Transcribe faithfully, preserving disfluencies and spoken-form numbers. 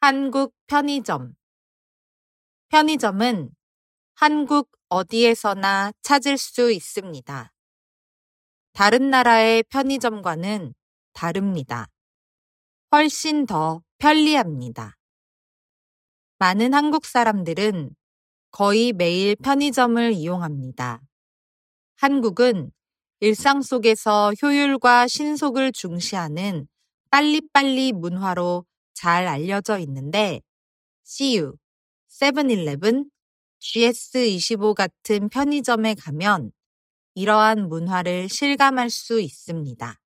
한국 편의점. 편의점은 한국 어디에서나 찾을 수 있습니다. 다른 나라의 편의점과는 다릅니다. 훨씬 더 편리합니다. 많은 한국 사람들은 거의 매일 편의점을 이용합니다. 한국은 일상 속에서 효율과 신속을 중시하는 빨리빨리 문화로 잘 알려져 있는데 씨유, 세븐일레븐, 지에스 이십오 같은 편의점에 가면 이러한 문화를 실감할 수 있습니다.